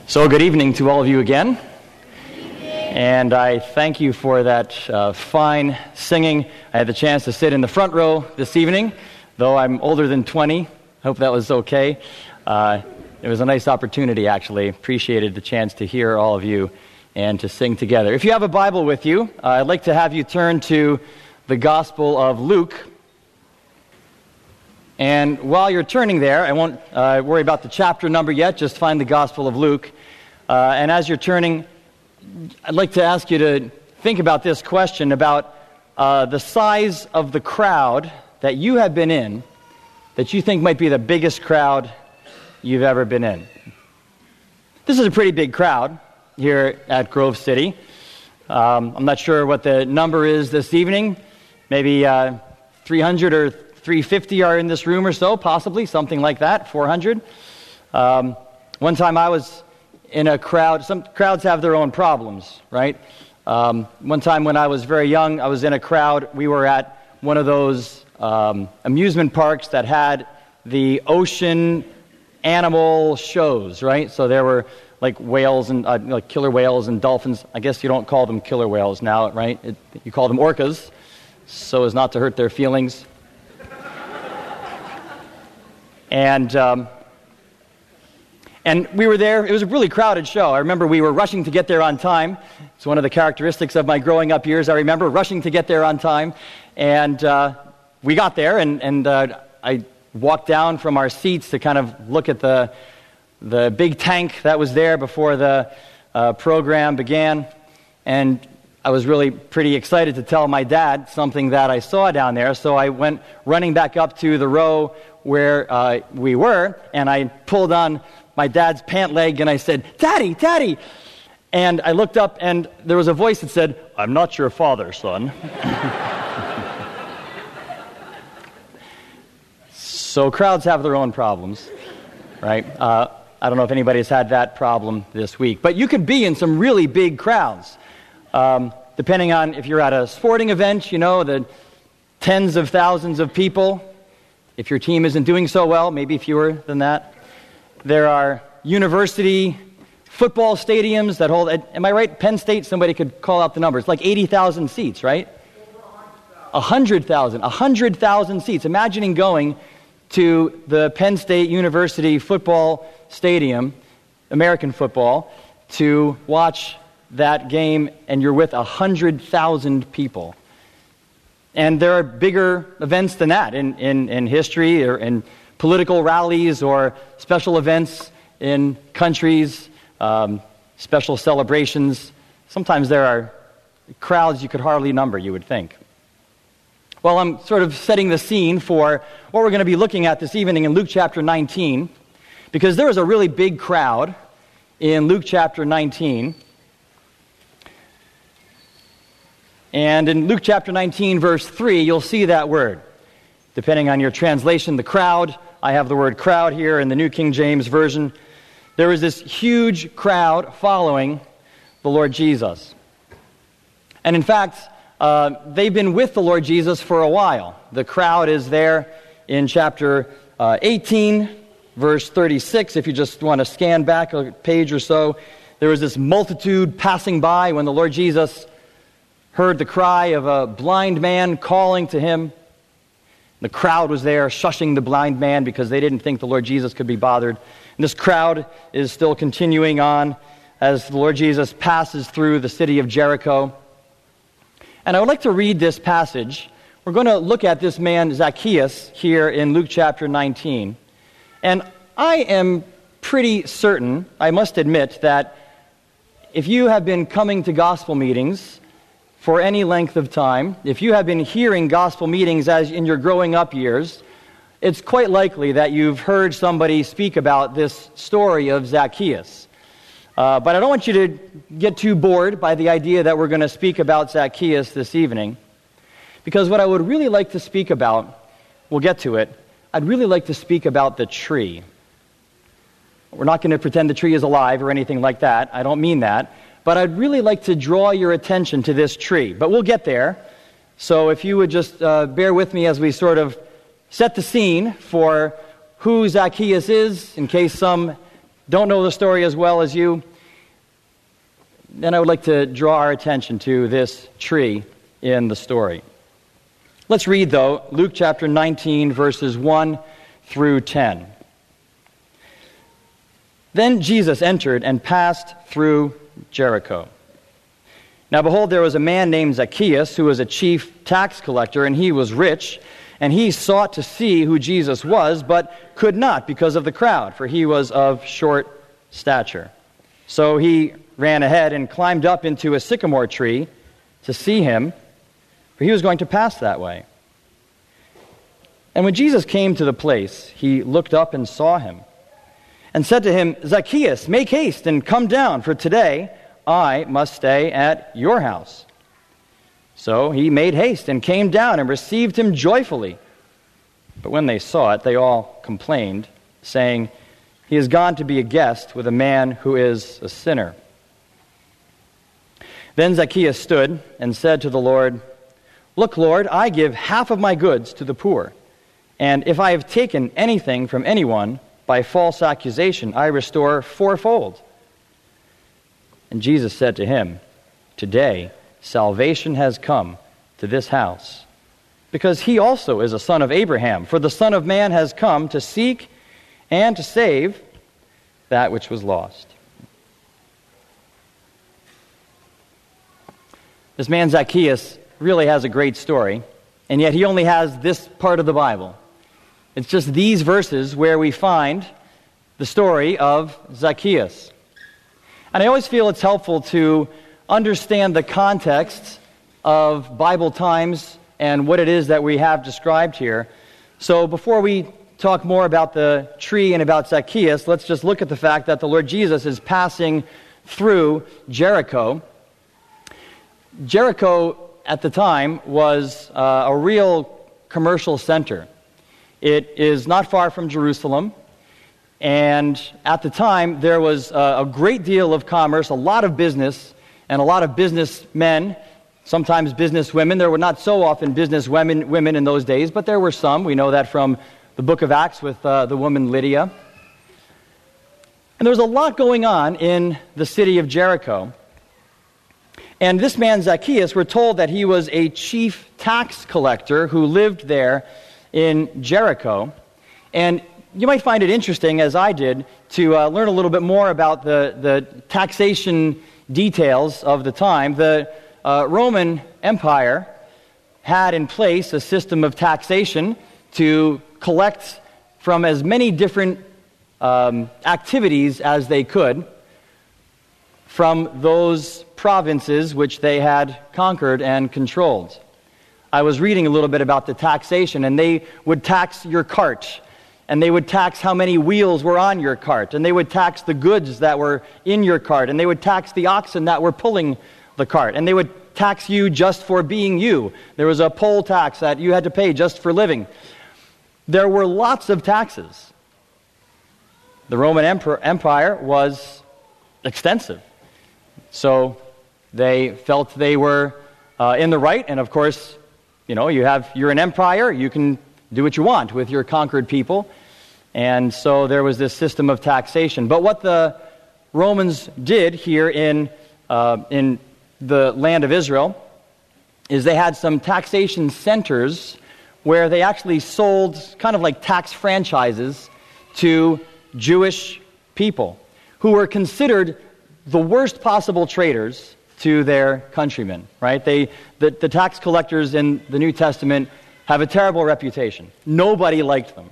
So good evening to all of you again. And I thank you for that fine singing. I had the chance to sit in the front row this evening, though I'm older than 20. I hope that was okay. It was a nice opportunity, actually. Appreciated the chance to hear all of you and to sing together. If you have a Bible with you, I'd like to have you turn to the Gospel of Luke. And while you're turning there, I won't worry about the chapter number yet, just find the Gospel of Luke. And as you're turning, I'd like to ask you to think about this question about the size of the crowd that you have been in that you think might be the biggest crowd you've ever been in. This is a pretty big crowd here at Grove City. I'm not sure what the number is this evening. Maybe 300 or 350 are in this room or so, possibly, something like that, 400. One time I was in a crowd. Some crowds have their own problems, right? One time when I was very young, I was in a crowd. We were at one of those amusement parks that had the ocean animal shows, right? So there were like whales and like killer whales and dolphins. I guess you don't call them killer whales now, right? You call them orcas, so as not to hurt their feelings. And we were there. It was a really crowded show. I remember we were rushing to get there on time. It's one of the characteristics of my growing up years. I remember rushing to get there on time. And we got there, and I walked down from our seats to kind of look at the big tank that was there before the program began. And I was really pretty excited to tell my dad something that I saw down there. So I went running back up to the row where we were, and I pulled on my dad's pant leg, and I said, "Daddy, Daddy!" And I looked up, and there was a voice that said, "I'm not your father, son." So crowds have their own problems, right? I don't know if anybody's had that problem this week. But you could be in some really big crowds. Depending on if you're at a sporting event, you know, the tens of thousands of people. If your team isn't doing so well, maybe fewer than that. There are university football stadiums that hold, am I right? Penn State, somebody could call out the numbers, like 80,000 seats, right? 100,000 seats. Imagining going to the Penn State University football stadium, American football, to watch that game, and you're with 100,000 people. And there are bigger events than that in history or in political rallies or special events in countries, special celebrations. Sometimes there are crowds you could hardly number, you would think. Well, I'm sort of setting the scene for what we're going to be looking at this evening in Luke chapter 19, because there is a really big crowd in Luke chapter 19. And in Luke chapter 19, verse 3, you'll see that word. Depending on your translation, the crowd. I have the word crowd here in the New King James Version. There was this huge crowd following the Lord Jesus. And in fact, they've been with the Lord Jesus for a while. The crowd is there in chapter 18, verse 36. If you just want to scan back a page or so, there was this multitude passing by when the Lord Jesus heard the cry of a blind man calling to him. The crowd was there shushing the blind man because they didn't think the Lord Jesus could be bothered. And this crowd is still continuing on as the Lord Jesus passes through the city of Jericho. And I would like to read this passage. We're going to look at this man Zacchaeus here in Luke chapter 19. And I am pretty certain, I must admit, that if you have been coming to gospel meetings for any length of time, if you have been hearing gospel meetings as in your growing up years, it's quite likely that you've heard somebody speak about this story of Zacchaeus. But I don't want you to get too bored by the idea that we're going to speak about Zacchaeus this evening, because what I would really like to speak about, we'll get to it, I'd really like to speak about the tree. We're not going to pretend the tree is alive or anything like that. I don't mean that. But I'd really like to draw your attention to this tree. But we'll get there. So if you would just bear with me as we sort of set the scene for who Zacchaeus is, in case some don't know the story as well as you, then I would like to draw our attention to this tree in the story. Let's read, though, Luke chapter 19, verses 1 through 10. Then Jesus entered and passed through Jericho. Now behold, there was a man named Zacchaeus, who was a chief tax collector, and he was rich, and he sought to see who Jesus was, but could not because of the crowd, for he was of short stature. So he ran ahead and climbed up into a sycamore tree to see him, for he was going to pass that way. And when Jesus came to the place, he looked up and saw him, and said to him, Zacchaeus, make haste and come down, for today I must stay at your house. So he made haste and came down and received him joyfully. But when they saw it, they all complained, saying, he has gone to be a guest with a man who is a sinner. Then Zacchaeus stood and said to the Lord, Look, Lord, I give half of my goods to the poor, and if I have taken anything from anyone by false accusation, I restore fourfold. And Jesus said to him, Today salvation has come to this house, because he also is a son of Abraham. For the Son of Man has come to seek and to save that which was lost. This man Zacchaeus really has a great story, and yet he only has this part of the Bible. It's just these verses where we find the story of Zacchaeus. And I always feel it's helpful to understand the context of Bible times and what it is that we have described here. So before we talk more about the tree and about Zacchaeus, let's just look at the fact that the Lord Jesus is passing through Jericho. Jericho at the time was a real commercial center. It is not far from Jerusalem. And at the time, there was a great deal of commerce, a lot of business, and a lot of businessmen, sometimes businesswomen. There were not so often businesswomen in those days, but there were some. We know that from the book of Acts with the woman Lydia. And there was a lot going on in the city of Jericho. And this man Zacchaeus, we're told that he was a chief tax collector who lived there in Jericho. And you might find it interesting, as I did, to learn a little bit more about the taxation details of the time. The Roman Empire had in place a system of taxation to collect from as many different activities as they could from those provinces which they had conquered and controlled. I was reading a little bit about the taxation, and they would tax your cart, and they would tax how many wheels were on your cart, and they would tax the goods that were in your cart, and they would tax the oxen that were pulling the cart, and they would tax you just for being you. There was a poll tax that you had to pay just for living. There were lots of taxes. The Roman Empire was extensive. So they felt they were in the right, and of course, you're an empire, you can do what you want with your conquered people. And so there was this system of taxation. But what the Romans did here in the land of Israel is they had some taxation centers where they actually sold kind of like tax franchises to Jewish people who were considered the worst possible traitors to their countrymen, right? The tax collectors in the New Testament have a terrible reputation. Nobody liked them.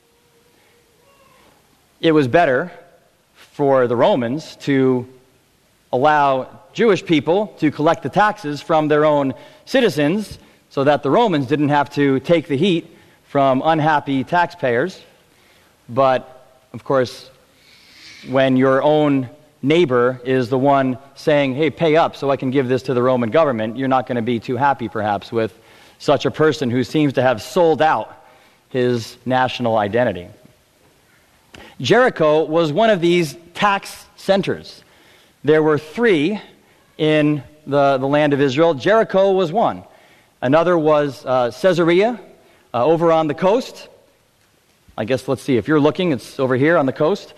It was better for the Romans to allow Jewish people to collect the taxes from their own citizens so that the Romans didn't have to take the heat from unhappy taxpayers. But, of course, when your own neighbor is the one saying, hey, pay up so I can give this to the Roman government, you're not going to be too happy, perhaps, with such a person who seems to have sold out his national identity. Jericho was one of these tax centers. There were 3 in the land of Israel. Jericho was one. Another was Caesarea over on the coast. I guess, let's see, if you're looking, it's over here on the coast.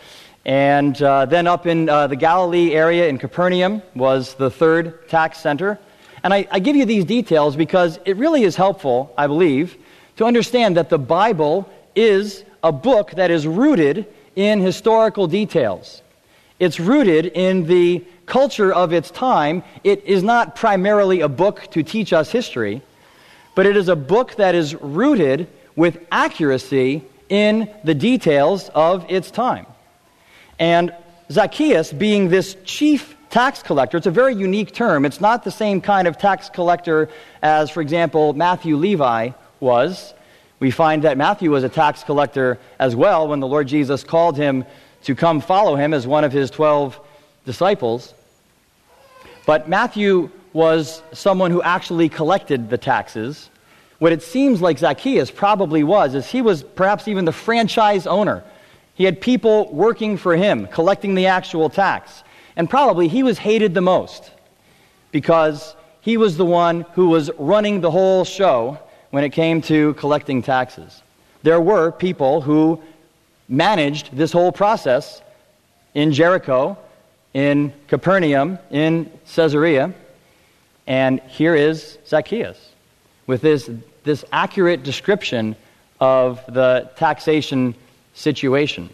And then up in the Galilee area in Capernaum was the third tax center. And I give you these details because it really is helpful, I believe, to understand that the Bible is a book that is rooted in historical details. It's rooted in the culture of its time. It is not primarily a book to teach us history, but it is a book that is rooted with accuracy in the details of its time. And Zacchaeus, being this chief tax collector, it's a very unique term. It's not the same kind of tax collector as, for example, Matthew Levi was. We find that Matthew was a tax collector as well when the Lord Jesus called him to come follow him as one of his 12 disciples. But Matthew was someone who actually collected the taxes. What it seems like Zacchaeus probably was is he was perhaps even the franchise owner. He had people working for him, collecting the actual tax. And probably he was hated the most because he was the one who was running the whole show when it came to collecting taxes. There were people who managed this whole process in Jericho, in Capernaum, in Caesarea. And here is Zacchaeus with this accurate description of the taxation situation.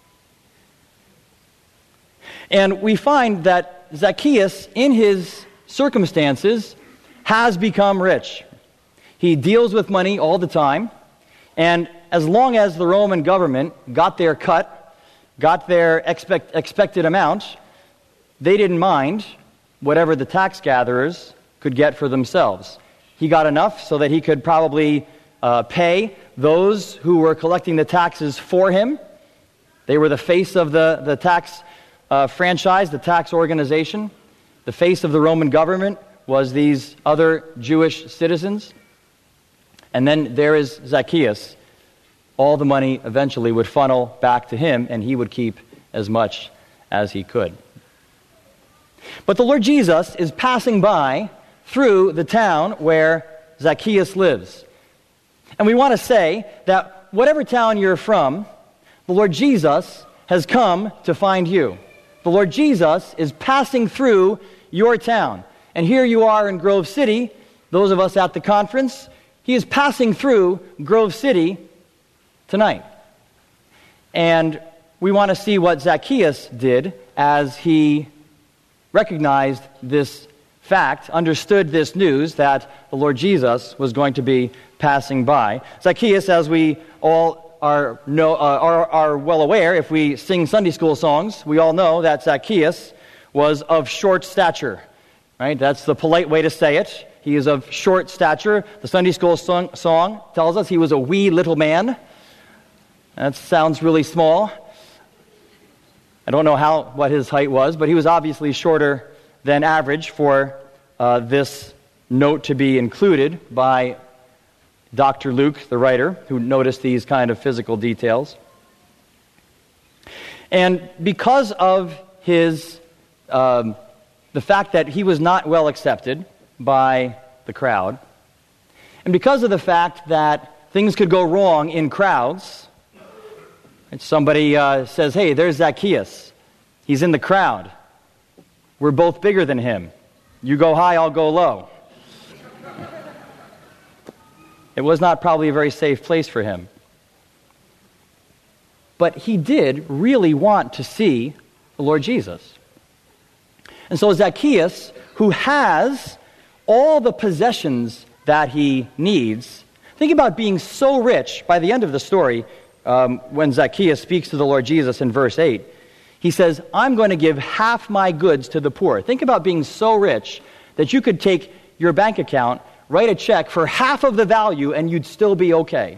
And we find that Zacchaeus, in his circumstances, has become rich. He deals with money all the time, and as long as the Roman government got their cut, got their expected amount, they didn't mind whatever the tax gatherers could get for themselves. He got enough so that he could probably pay those who were collecting the taxes for him. They were the face of the tax franchise, the tax organization. The face of the Roman government was these other Jewish citizens. And then there is Zacchaeus. All the money eventually would funnel back to him, and he would keep as much as he could. But the Lord Jesus is passing by through the town where Zacchaeus lives. And we want to say that whatever town you're from, the Lord Jesus has come to find you. The Lord Jesus is passing through your town. And here you are in Grove City, those of us at the conference. He is passing through Grove City tonight. And we want to see what Zacchaeus did as he recognized this fact, understood this news that the Lord Jesus was going to be passing by. Zacchaeus, as we all are well aware, if we sing Sunday school songs, we all know that Zacchaeus was of short stature. Right? That's the polite way to say it. He is of short stature. The Sunday school song tells us he was a wee little man. That sounds really small. I don't know what his height was, but he was obviously shorter than average for this note to be included by Dr. Luke, the writer, who noticed these kind of physical details. And because of his the fact that he was not well accepted by the crowd, and because of the fact that things could go wrong in crowds, and somebody says, hey, there's Zacchaeus. He's in the crowd. We're both bigger than him. You go high, I'll go low. It was not probably a very safe place for him. But he did really want to see the Lord Jesus. And so Zacchaeus, who has all the possessions that he needs, think about being so rich by the end of the story, when Zacchaeus speaks to the Lord Jesus in verse 8. He says, I'm going to give half my goods to the poor. Think about being so rich that you could take your bank account, write a check for half of the value, and you'd still be okay.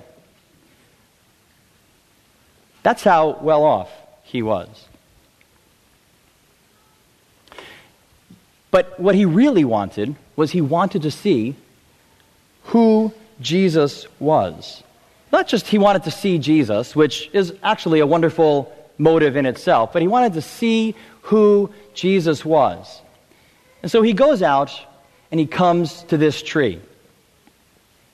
That's how well off he was. But what he really wanted was he wanted to see who Jesus was. Not just he wanted to see Jesus, which is actually a wonderful motive in itself, but he wanted to see who Jesus was. And so he goes out and he comes to this tree.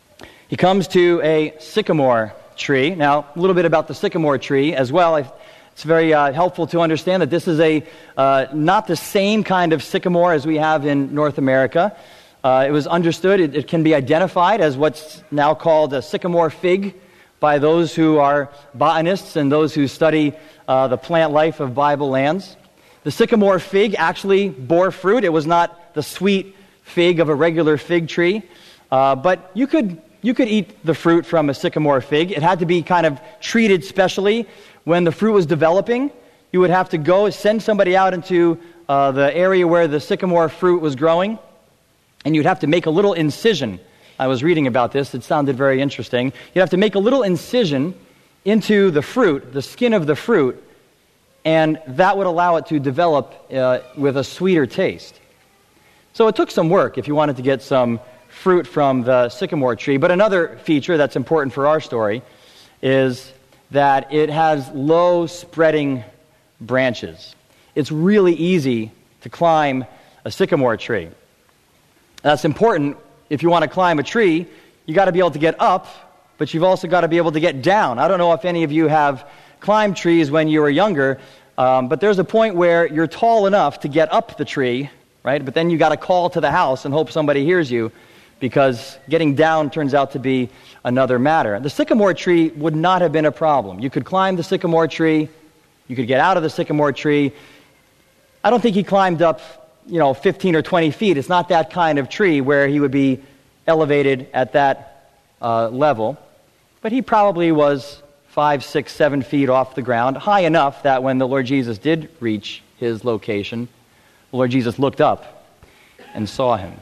He comes to a sycamore tree. Now, a little bit about the sycamore tree as well. It's very helpful to understand that this is not the same kind of sycamore as we have in North America. It was understood, it can be identified as what's now called a sycamore fig by those who are botanists and those who study the plant life of Bible lands. The sycamore fig actually bore fruit. It was not the sweet fig of a regular fig tree, but you could eat the fruit from a sycamore fig. It had to be kind of treated specially. When the fruit was developing, you would have to go send somebody out into the area where the sycamore fruit was growing, and you'd have to make a little incision. I was reading about this. It sounded very interesting. You'd have to make a little incision into the fruit, the skin of the fruit, and that would allow it to develop with a sweeter taste. So it took some work if you wanted to get some fruit from the sycamore tree. But another feature that's important for our story is that it has low spreading branches. It's really easy to climb a sycamore tree. That's important. If you want to climb a tree, you got to be able to get up, but you've also got to be able to get down. I don't know if any of you have climbed trees when you were younger, but there's a point where you're tall enough to get up the tree, right? But then you got to call to the house and hope somebody hears you, because getting down turns out to be another matter. The sycamore tree would not have been a problem. You could climb the sycamore tree. You could get out of the sycamore tree. I don't think he climbed up 15 or 20 feet. It's not that kind of tree where he would be elevated at that level. But he probably was 5, 6, 7 feet off the ground, high enough that when the Lord Jesus did reach his location, the Lord Jesus looked up and saw him.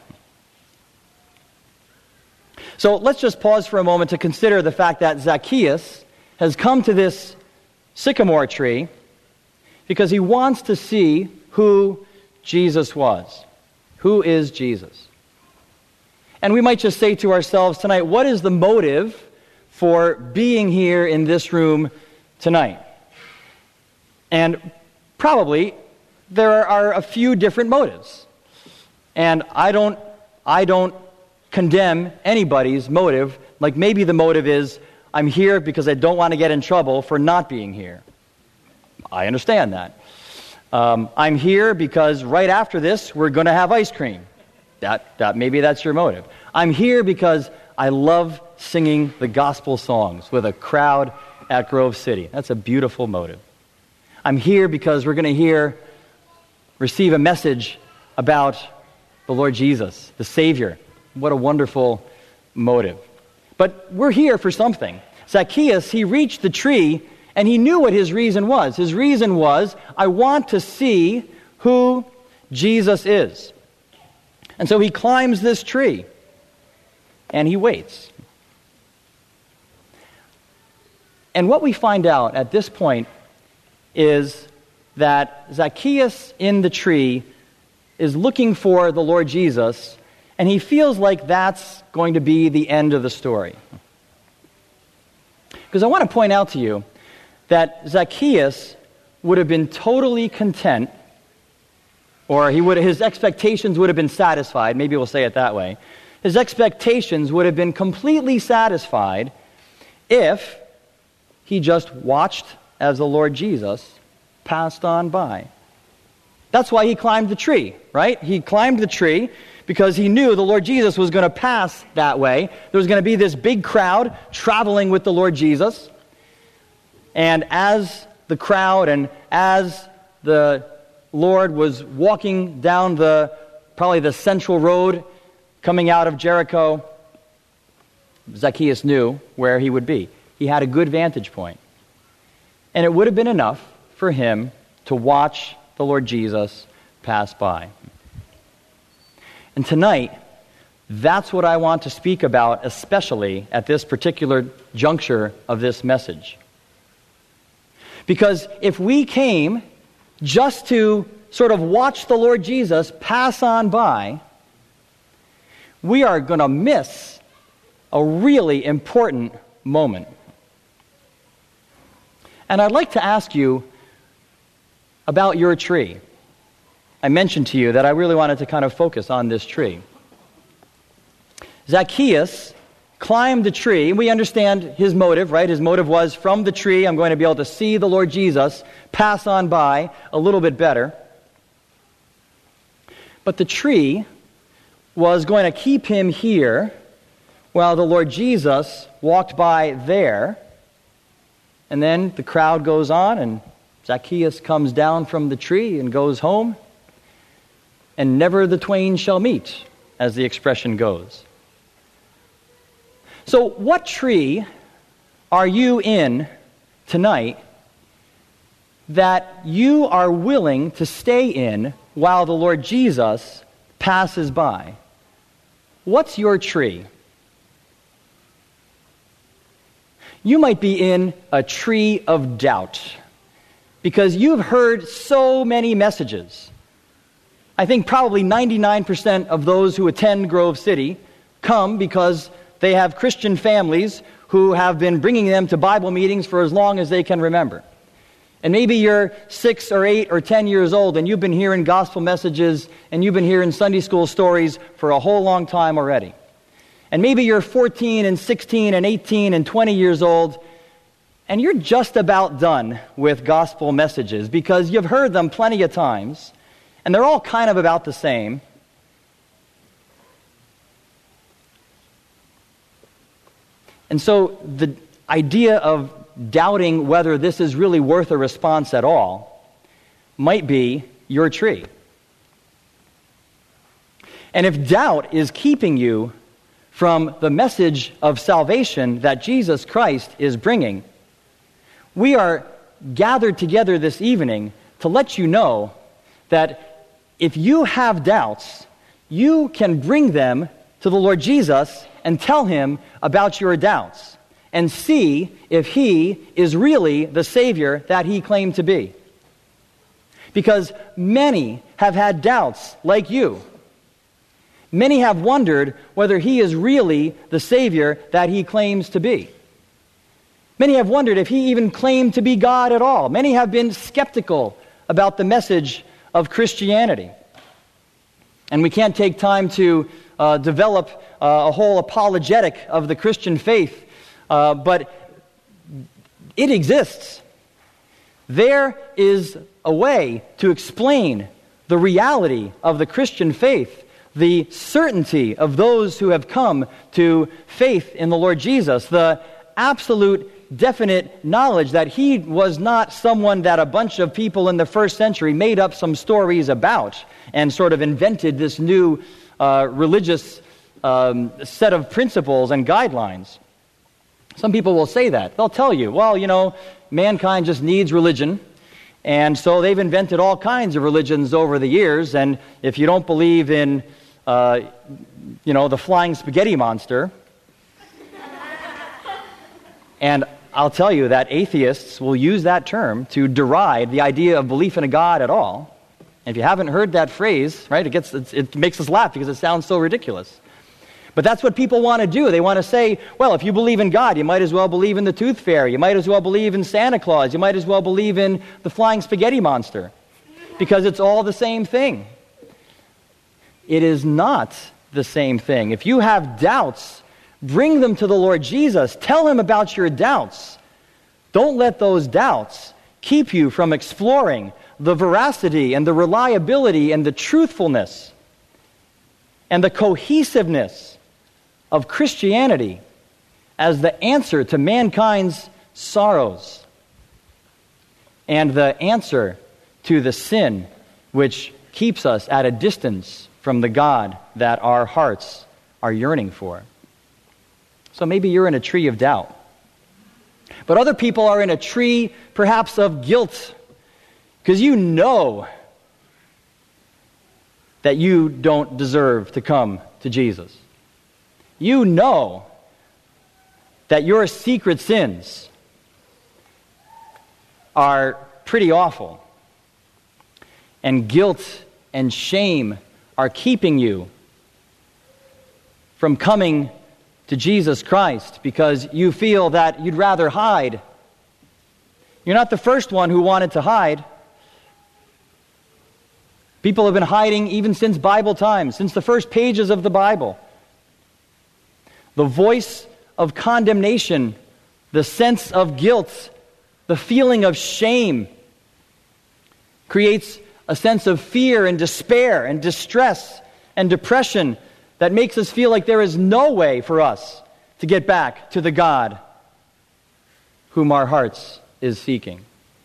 So let's just pause for a moment to consider the fact that Zacchaeus has come to this sycamore tree because he wants to see who Jesus was. Who is Jesus? And we might just say to ourselves tonight, what is the motive for being here in this room tonight? And probably there are a few different motives. And I don't condemn anybody's motive. Like maybe the motive is, I'm here because I don't want to get in trouble for not being here. I understand that. I'm here because right after this, we're going to have ice cream. That maybe that's your motive. I'm here because I love singing the gospel songs with a crowd at Grove City. That's a beautiful motive. I'm here because we're going to receive a message about the Lord Jesus, the Savior. What a wonderful motive. But we're here for something. Zacchaeus, he reached the tree and he knew what his reason was. His reason was, I want to see who Jesus is. And so he climbs this tree and he waits. And what we find out at this point is that Zacchaeus in the tree is looking for the Lord Jesus, and he feels like that's going to be the end of the story. Because I want to point out to you that Zacchaeus would have been totally content, or his expectations would have been satisfied, maybe we'll say it that way. His expectations would have been completely satisfied if he just watched as the Lord Jesus passed on by. That's why he climbed the tree, right? He climbed the tree because he knew the Lord Jesus was going to pass that way. There was going to be this big crowd traveling with the Lord Jesus. And as the crowd and as the Lord was walking down probably the central road coming out of Jericho, Zacchaeus knew where he would be. He had a good vantage point. And it would have been enough for him to watch the Lord Jesus pass by. And tonight, that's what I want to speak about, especially at this particular juncture of this message. Because if we came just to sort of watch the Lord Jesus pass on by, we are going to miss a really important moment. And I'd like to ask you about your tree. I mentioned to you that I really wanted to kind of focus on this tree. Zacchaeus climbed the tree. And we understand his motive, right? His motive was, from the tree, I'm going to be able to see the Lord Jesus pass on by a little bit better. But the tree was going to keep him here while the Lord Jesus walked by there. And then the crowd goes on, and Zacchaeus comes down from the tree and goes home. And never the twain shall meet, as the expression goes. So what tree are you in tonight that you are willing to stay in while the Lord Jesus passes by? What's your tree? You might be in a tree of doubt because you've heard so many messages. I think probably 99% of those who attend Grove City come because they have Christian families who have been bringing them to Bible meetings for as long as they can remember. And maybe you're 6 or 8 or 10 years old and you've been hearing gospel messages and you've been hearing Sunday school stories for a whole long time already. And maybe you're 14 and 16 and 18 and 20 years old and you're just about done with gospel messages because you've heard them plenty of times and they're all kind of about the same. And so the idea of doubting whether this is really worth a response at all might be your tree. And if doubt is keeping you from the message of salvation that Jesus Christ is bringing, we are gathered together this evening to let you know that if you have doubts, you can bring them to the Lord Jesus and tell him about your doubts and see if he is really the Savior that he claimed to be. Because many have had doubts like you. Many have wondered whether he is really the Savior that he claims to be. Many have wondered if he even claimed to be God at all. Many have been skeptical about the message of Christianity. And we can't take time to develop a whole apologetic of the Christian faith, but it exists. There is a way to explain the reality of the Christian faith, the certainty of those who have come to faith in the Lord Jesus, the absolute definite knowledge that he was not someone that a bunch of people in the first century made up some stories about and sort of invented this new religious set of principles and guidelines. Some people will say that. They'll tell you, well, you know, mankind just needs religion, and so they've invented all kinds of religions over the years, and if you don't believe in, the flying spaghetti monster, and I'll tell you that atheists will use that term to deride the idea of belief in a God at all. And if you haven't heard that phrase, right, it makes us laugh because it sounds so ridiculous. But that's what people want to do. They want to say, well, if you believe in God, you might as well believe in the Tooth Fairy. You might as well believe in Santa Claus. You might as well believe in the flying spaghetti monster because it's all the same thing. It is not the same thing. If you have doubts, bring them to the Lord Jesus. Tell him about your doubts. Don't let those doubts keep you from exploring the veracity and the reliability and the truthfulness and the cohesiveness of Christianity as the answer to mankind's sorrows and the answer to the sin which keeps us at a distance from the God that our hearts are yearning for. So maybe you're in a tree of doubt. But other people are in a tree perhaps of guilt because you know that you don't deserve to come to Jesus. You know that your secret sins are pretty awful. And guilt and shame are keeping you from coming to Jesus Christ because you feel that you'd rather hide. You're not the first one who wanted to hide. People have been hiding even since Bible times, since the first pages of the Bible. The voice of condemnation, the sense of guilt, the feeling of shame, creates a sense of fear and despair and distress and depression that makes us feel like there is no way for us to get back to the God whom our hearts are seeking.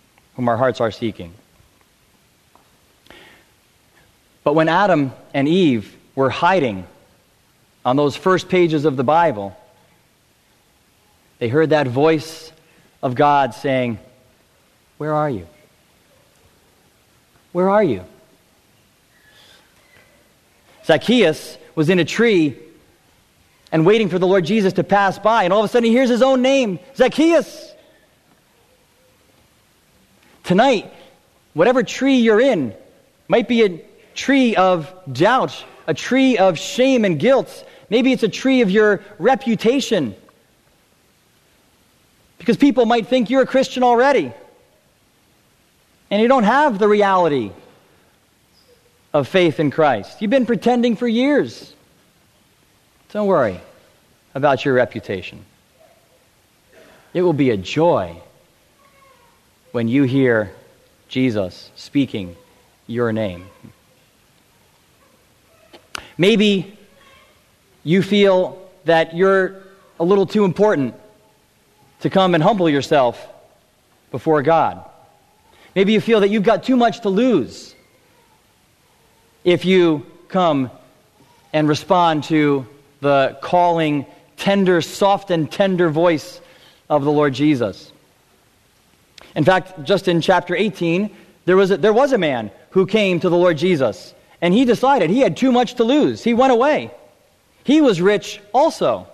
But when Adam and Eve were hiding on those first pages of the Bible, they heard that voice of God saying, "Where are you? Where are you?" Zacchaeus was in a tree and waiting for the Lord Jesus to pass by, and all of a sudden he hears his own name, Zacchaeus. Tonight, whatever tree you're in, might be a tree of doubt, a tree of shame and guilt. Maybe it's a tree of your reputation, because people might think you're a Christian already, and you don't have the reality of faith in Christ. You've been pretending for years. Don't worry about your reputation. It will be a joy when you hear Jesus speaking your name. Maybe you feel that you're a little too important to come and humble yourself before God. Maybe you feel that you've got too much to lose if you come and respond to the calling, tender, soft and tender voice of the Lord Jesus. In fact, just in chapter 18, there was a man who came to the Lord Jesus, and he decided he had too much to lose. He went away. He was rich also.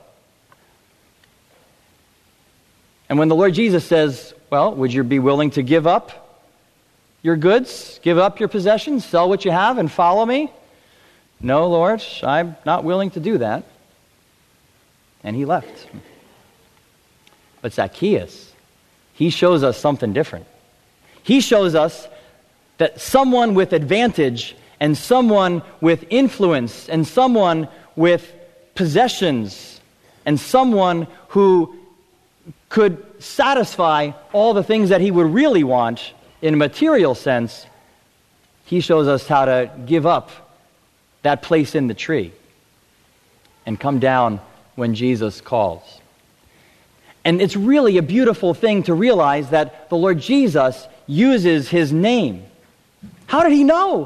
And when the Lord Jesus says, well, would you be willing to give up your goods, give up your possessions, sell what you have, and follow me? No, Lord, I'm not willing to do that. And he left. But Zacchaeus, he shows us something different. He shows us that someone with advantage and someone with influence and someone with possessions and someone who could satisfy all the things that he would really want in a material sense, he shows us how to give up that place in the tree and come down when Jesus calls. And it's really a beautiful thing to realize that the Lord Jesus uses his name. How did he know?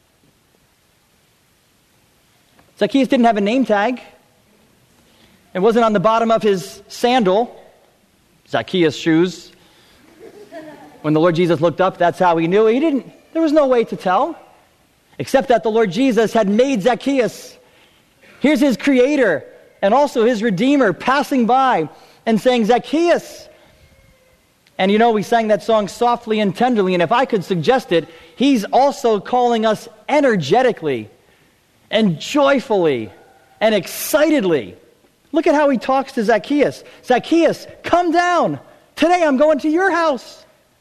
Zacchaeus didn't have a name tag. It wasn't on the bottom of his sandal, Zacchaeus shoes. When the Lord Jesus looked up, that's how he knew. There was no way to tell, except that the Lord Jesus had made Zacchaeus. Here's his creator and also his redeemer passing by and saying, Zacchaeus. And we sang that song softly and tenderly, and if I could suggest it, he's also calling us energetically and joyfully and excitedly. Look at how he talks to Zacchaeus. Zacchaeus, come down. Today I'm going to your house.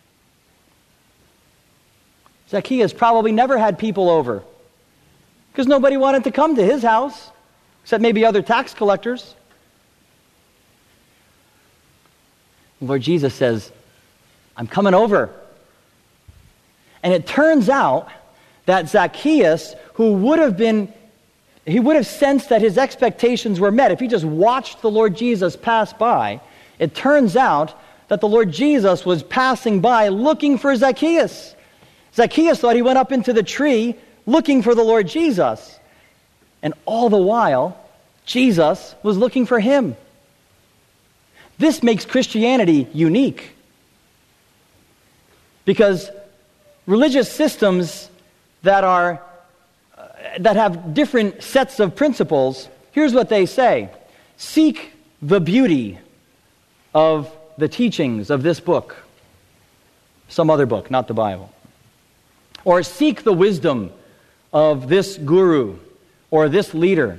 Zacchaeus probably never had people over because nobody wanted to come to his house except maybe other tax collectors. The Lord Jesus says, I'm coming over. And it turns out that Zacchaeus, he would have sensed that his expectations were met if he just watched the Lord Jesus pass by. It turns out that the Lord Jesus was passing by looking for Zacchaeus. Zacchaeus thought he went up into the tree looking for the Lord Jesus. And all the while, Jesus was looking for him. This makes Christianity unique. Because religious systems that have different sets of principles, here's what they say. Seek the beauty of the teachings of this book. Some other book, not the Bible. Or seek the wisdom of this guru or this leader.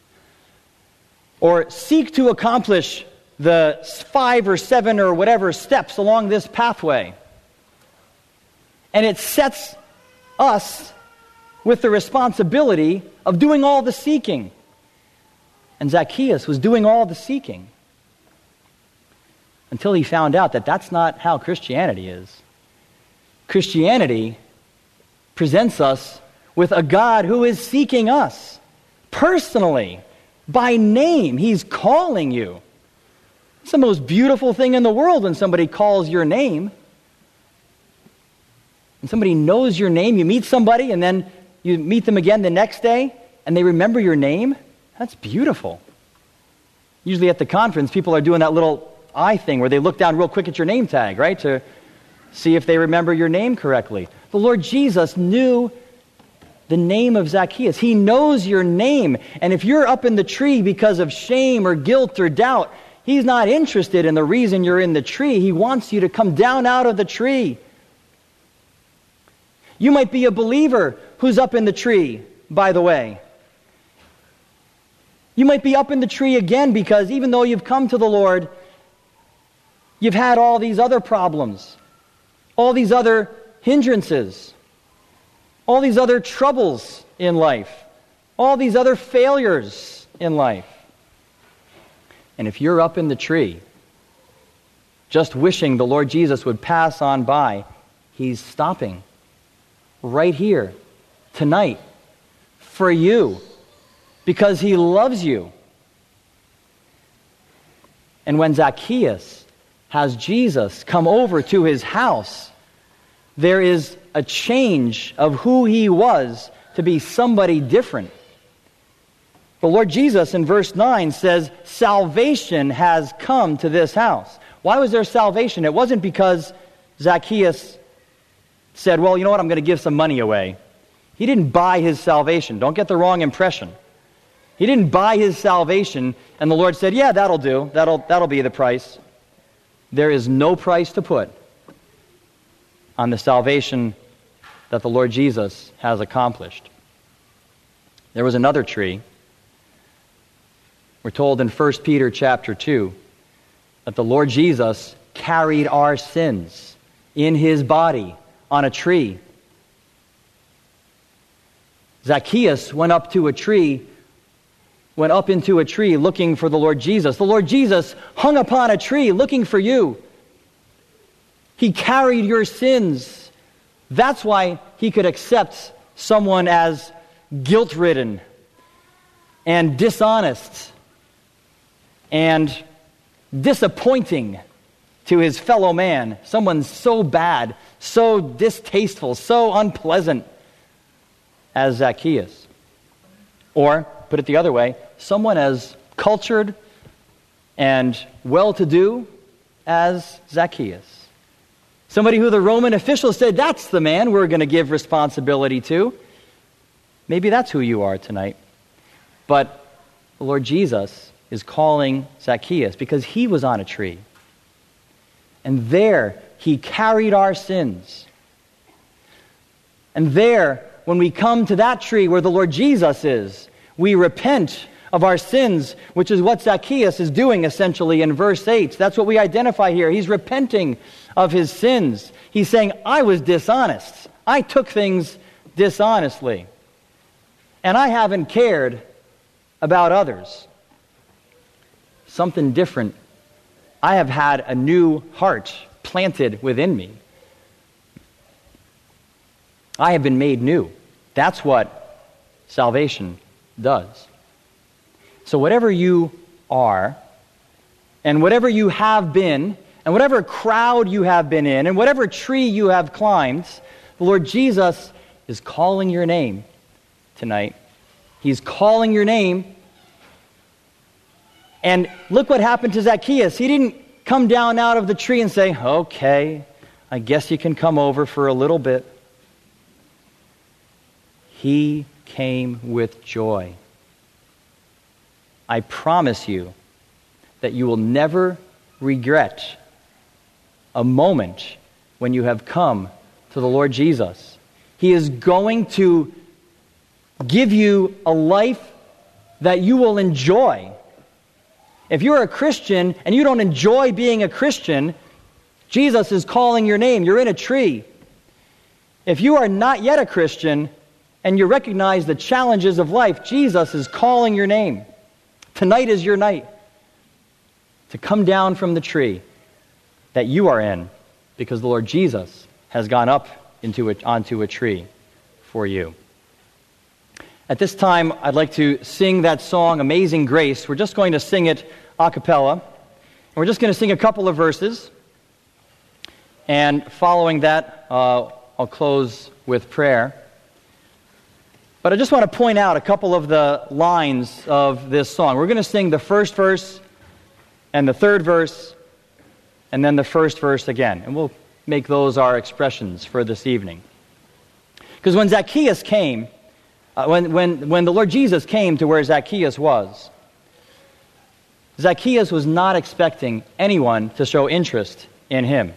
Or seek to accomplish the 5 or 7 or whatever steps along this pathway. And it sets us with the responsibility of doing all the seeking. And Zacchaeus was doing all the seeking. until he found out that that's not how Christianity is. Christianity presents us with a God who is seeking us personally, by name. He's calling you. It's the most beautiful thing in the world when somebody calls your name. When somebody knows your name, you meet somebody and then you meet them again the next day and they remember your name. That's beautiful. Usually at the conference, people are doing that little eye thing where they look down real quick at your name tag, right, to see if they remember your name correctly. The Lord Jesus knew the name of Zacchaeus. He knows your name. And if you're up in the tree because of shame or guilt or doubt, he's not interested in the reason you're in the tree. He wants you to come down out of the tree. You might be a believer who's up in the tree, by the way. You might be up in the tree again because even though you've come to the Lord, you've had all these other problems, all these other hindrances, all these other troubles in life, all these other failures in life. And if you're up in the tree, just wishing the Lord Jesus would pass on by, he's stopping right here, tonight, for you, because he loves you. And when Zacchaeus has Jesus come over to his house, there is a change of who he was to be somebody different. The Lord Jesus in verse 9 says, salvation has come to this house. Why was there salvation? It wasn't because Zacchaeus said, well, you know what, I'm going to give some money away. He didn't buy his salvation. Don't get the wrong impression. He didn't buy his salvation, and the Lord said, yeah, that'll do. That'll be the price. There is no price to put on the salvation that the Lord Jesus has accomplished. There was another tree. We're told in 1 Peter chapter 2 that the Lord Jesus carried our sins in his body on a tree. Zacchaeus went up into a tree looking for the Lord Jesus. The Lord Jesus hung upon a tree looking for you. He carried your sins. That's why he could accept someone as guilt-ridden and dishonest and disappointing to his fellow man. Someone so bad, so distasteful, so unpleasant as Zacchaeus. Or, put it the other way, someone as cultured and well-to-do as Zacchaeus. Somebody who the Roman officials said, that's the man we're going to give responsibility to. Maybe that's who you are tonight. But the Lord Jesus is calling Zacchaeus because he was on a tree. And there he carried our sins. And there, when we come to that tree where the Lord Jesus is, we repent of our sins, which is what Zacchaeus is doing essentially in verse 8. That's what we identify here. He's repenting of his sins. He's saying, I was dishonest. I took things dishonestly. And I haven't cared about others. Something different. I have had a new heart planted within me. I have been made new. That's what salvation does. So whatever you are, and whatever you have been, and whatever crowd you have been in, and whatever tree you have climbed, the Lord Jesus is calling your name tonight. He's calling your name. And look what happened to Zacchaeus. He didn't come down out of the tree and say, okay, I guess you can come over for a little bit. He came with joy. I promise you that you will never regret a moment when you have come to the Lord Jesus. He is going to give you a life that you will enjoy. If you're a Christian and you don't enjoy being a Christian, Jesus is calling your name. You're in a tree. If you are not yet a Christian and you recognize the challenges of life, Jesus is calling your name. Tonight is your night to come down from the tree that you are in, because the Lord Jesus has gone up onto a tree for you. At this time, I'd like to sing that song, Amazing Grace. We're just going to sing it a cappella. And we're just going to sing a couple of verses. And following that, I'll close with prayer. But I just want to point out a couple of the lines of this song. We're going to sing the first verse and the third verse, and then the first verse again. And we'll make those our expressions for this evening. Because when Zacchaeus came, when the Lord Jesus came to where Zacchaeus was not expecting anyone to show interest in him.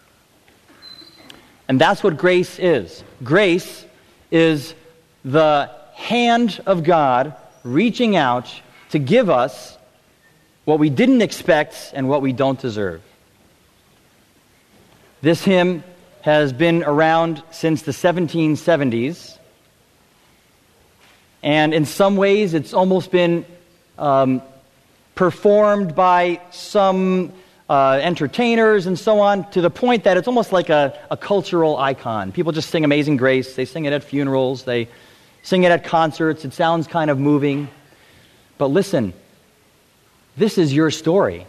And that's what grace is. Grace is the hand of God reaching out to give us what we didn't expect and what we don't deserve. This hymn has been around since the 1770s. And in some ways, it's almost been performed by some entertainers and so on, to the point that it's almost like a cultural icon. People just sing Amazing Grace. They sing it at funerals. They sing it at concerts. It sounds kind of moving. But listen, this is your story.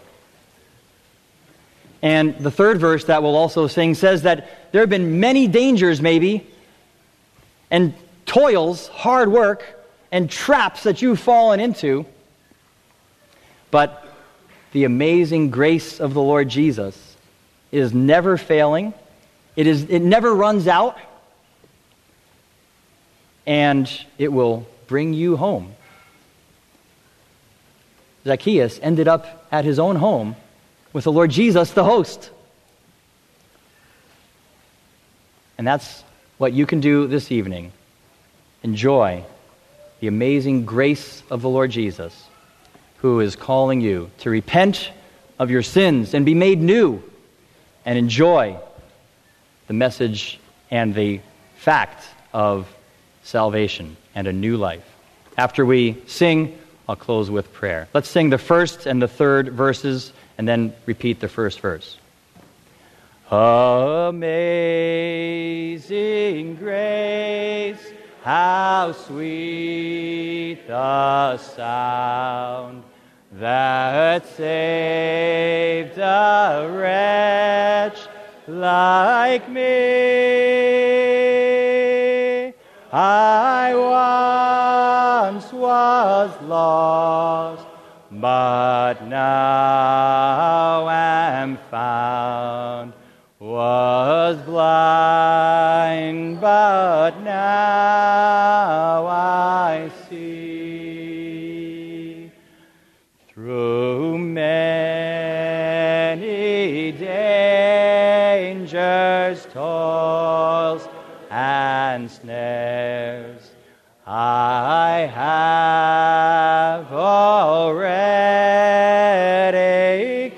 And the third verse that we'll also sing says that there have been many dangers, maybe, and toils, hard work, and traps that you've fallen into, but the amazing grace of the Lord Jesus is never failing. It never runs out, and it will bring you home. Zacchaeus ended up at his own home with the Lord Jesus, the host. And that's what you can do this evening. Enjoy the amazing grace of the Lord Jesus, who is calling you to repent of your sins and be made new, and enjoy the message and the fact of salvation and a new life. After we sing, I'll close with prayer. Let's sing the first and the third verses, and then repeat the first verse. Amazing grace, how sweet the sound that saved a wretch like me. I once was lost, but now am found. Was blind, but now I see. Through many dangers, toils, and snares, I have already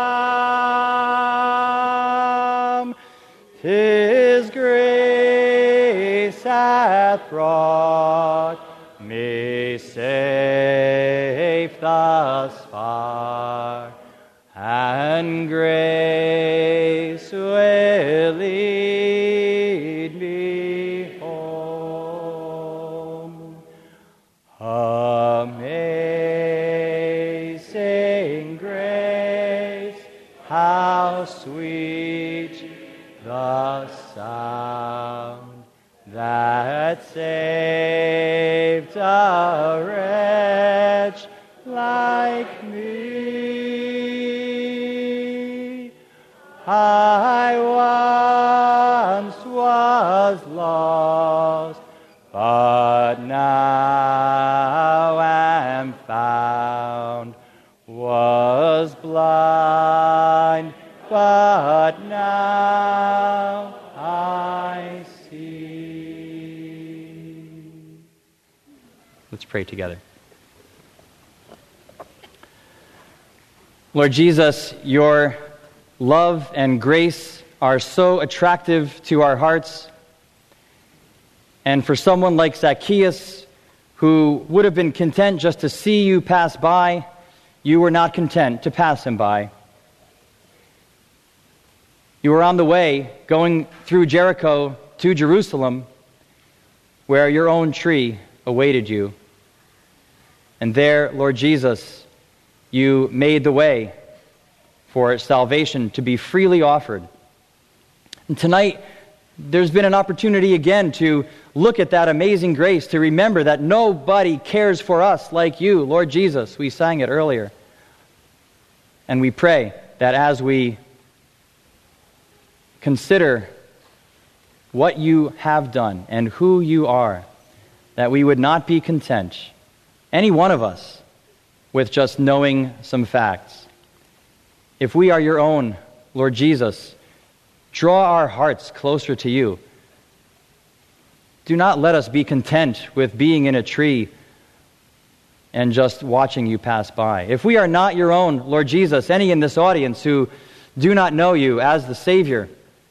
come. 'Tis grace hath brought me safe thus far, and grace will lead me home. Amazing grace, how sweet the sound that saved a wretch like me. I once was lost, but now am found. Was blind, but now I see. Let's pray together. Lord Jesus, your love and grace are so attractive to our hearts. And for someone like Zacchaeus, who would have been content just to see you pass by, you were not content to pass him by. You were on the way going through Jericho to Jerusalem, where your own tree awaited you. And there, Lord Jesus, you made the way for salvation to be freely offered. And tonight, there's been an opportunity again to look at that amazing grace, to remember that nobody cares for us like you, Lord Jesus. We sang it earlier. And we pray that as we consider what you have done and who you are, that we would not be content, any one of us, with just knowing some facts. If we are your own, Lord Jesus, draw our hearts closer to you. Do not let us be content with being in a tree and just watching you pass by. If we are not your own, Lord Jesus, any in this audience who do not know you as the Savior,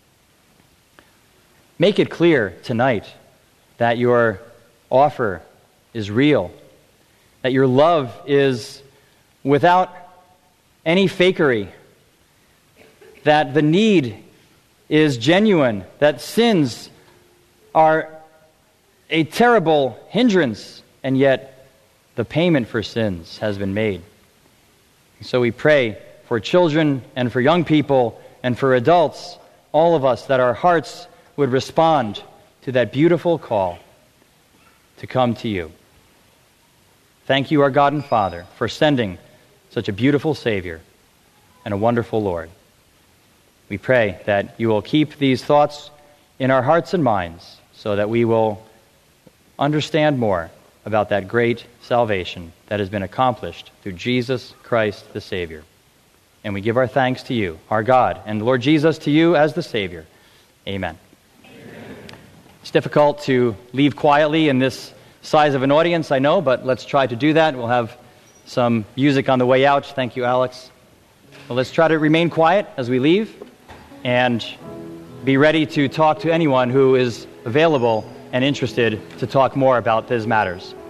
make it clear tonight that your offer is real, that your love is without any fakery, that the need is genuine, that sins are a terrible hindrance, and yet the payment for sins has been made. So we pray for children and for young people and for adults, all of us, that our hearts would respond to that beautiful call to come to you. Thank you, our God and Father, for sending such a beautiful Savior and a wonderful Lord. We pray that you will keep these thoughts in our hearts and minds so that we will understand more about that great salvation that has been accomplished through Jesus Christ the Savior. And we give our thanks to you, our God, and Lord Jesus, to you as the Savior. Amen. It's difficult to leave quietly in this size of an audience, I know, but let's try to do that. We'll have some music on the way out. Thank you, Alex. Well, let's try to remain quiet as we leave and be ready to talk to anyone who is available and interested to talk more about these matters.